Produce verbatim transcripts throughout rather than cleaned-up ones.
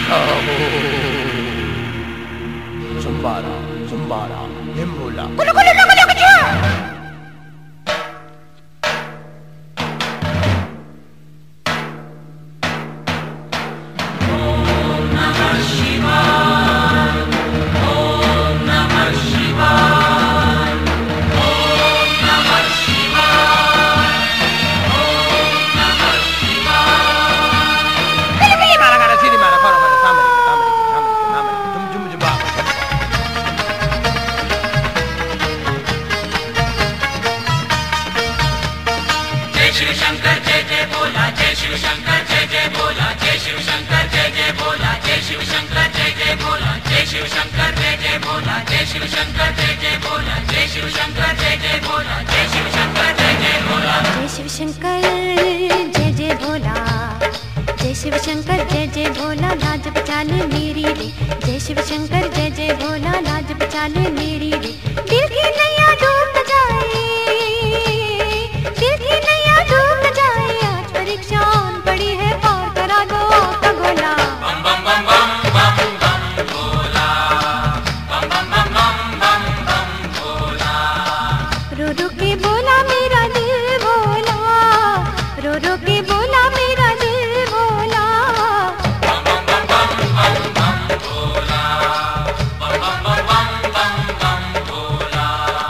Zumbara, Zumbara, Himbula. Shiv Shankar जय जय बोला, जय शिव शंकर जय जय बोला, जय शिव शंकर जय जय बोला, जय शिव शंकर जय जय बोला, जय शिव शंकर जय जय बोला, जय शिव शंकर जय जय बोला, जय शिव शंकर जय जय बोला, जय शिव शंकर जय जय बोला, जय शिव शंकर जय जय बोला, जय शिव शंकर जय जय बोला, लाज बचा ले मेरी रे। जय शिव शंकर जय जय बोला, लाज बचा ले मेरी रे। दिल की नैया डूब न जाए, दिल की नैया डूब न जाए, आज परीक्षा पड़ी है, पार करा दो आपका गोला। बम बम बम बम बम बम भोला, बम बम बम बम बम बम भोला। रो रो के बोला मेरा दिल भोला, रो रो के बोला मेरा दिल भोला। बम बम बम बम बम बम भोला, बम बम बम बम बम बम भोला।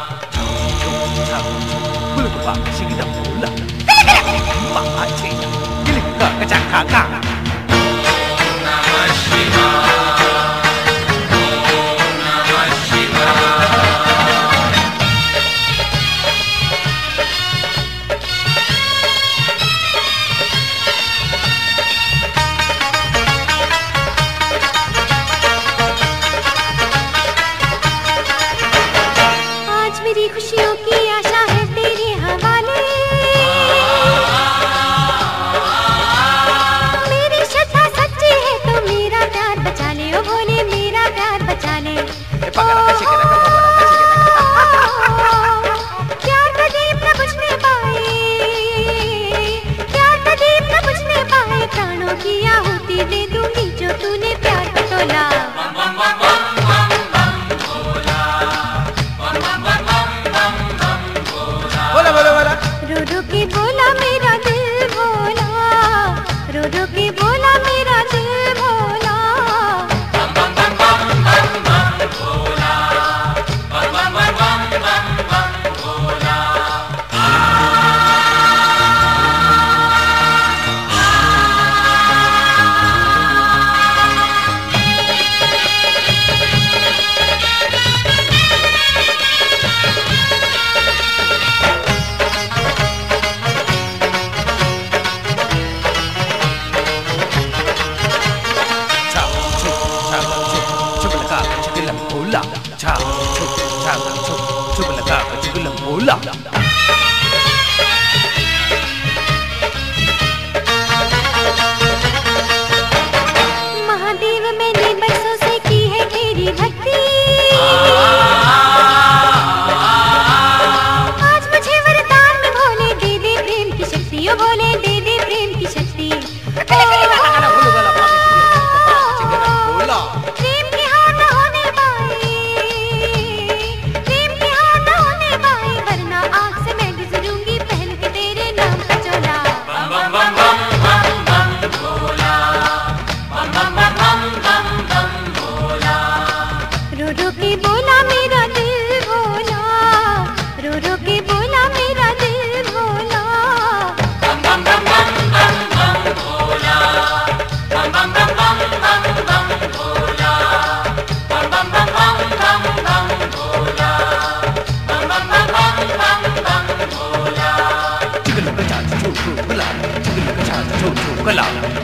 Bulukpa, Sigida Bola. Mama Tina, Gilika, Kachaka. Namah Shivaya, Om Namah Shivaya। आज मेरी खुशियों की आशा है तेरे हवाले, मेरी श्रद्धा सच्ची है तो मेरा प्यार बचा ले, ओ भोले मेरा प्यार बचा ले। प्यार का दीप न बुझने पाए, प्यार का दीप न बुझने पाए, प्राणों की आहुति दे दूंगी जो तूने प्यार का तोला। बम बम बम बम बम बम भोला, बम बम बम बम बम बम भोला। Bola, bola, bola. रो रो के बोला मेरा दिल भोला, रो रो के बोला मेरा दिल भोला। बम बम बम बम बम बम भोला, बम बम बम बम बम बम भोला। Cha, chu, cha, chu, chubulaka, chugulam bola. Cha, chu, cha, chu, chubulaka, chugulam bola. Mahadev मैंने बरसों से की है तेरी भक्ति, आज मुझे वरदान में भोले दे दे प्रेम की शक्ति, ओ भोले दे दे प्रेम की शक्ति। प्रेम की हार न होने पाए, प्रेम की हार न होने पाए, वरना आग से मैं गुजरूंगी पहन के तेरे नाम का चोला। बम बम बम बम बम बम भोला, बम बम बम बम बम बम भोला। रो रो के बोला मेरा दिल भोला, रो रो के बोला मेरा दिल भोला। बम बम बम बम बम बम भोला, बम बम बम बम बम बम भोला, बम बम बम बम बम बम भोला, बम बम बम बम बम बम भोला। Chugulaka, cha, chu, chu, bula. Chugulaka, cha, chu, chu, bula.